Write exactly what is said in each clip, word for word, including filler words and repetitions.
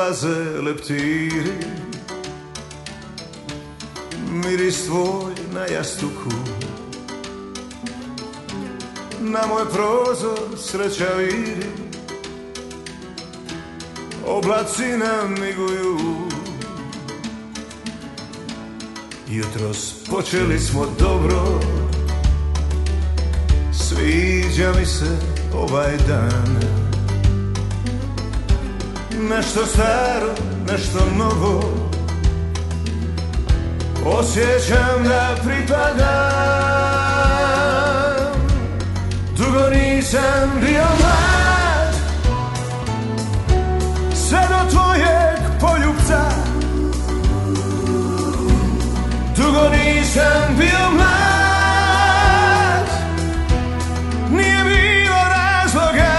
dolaze leptiri, miris tvoj na jastuku, na moj prozor sreća viri, oblaci namiguju. Jutros počeli smo dobro, sviđa mi se ovaj dan. Nešto staro, nešto novo, osjećam da pripadam. Dugo nisam bio mlad, sve do tvojeg poljubca. Dugo nisam bio mlad, nije bilo razloga.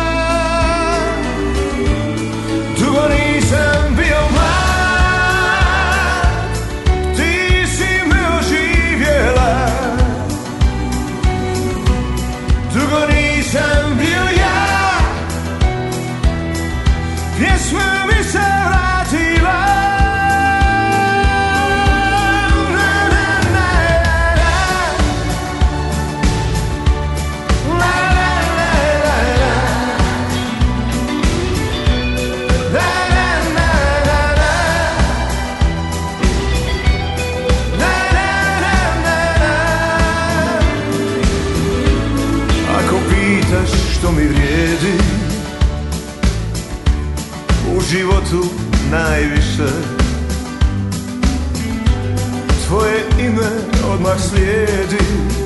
Dugo nisam bio mlad, ti si me oživjela. Dugo nisam bio ja, pjesma mi se vratila. Što mi vrijedi u životu najviše, tvoje ime odmah slijedi,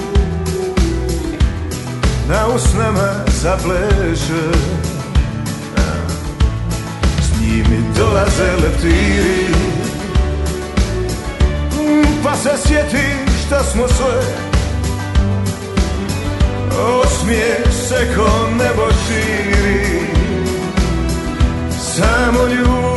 na usnama zapleše. S njim mi dolaze leptiri, pa se sjetim šta smo sve. Osmijeh se ko nebo širi, samo ljubav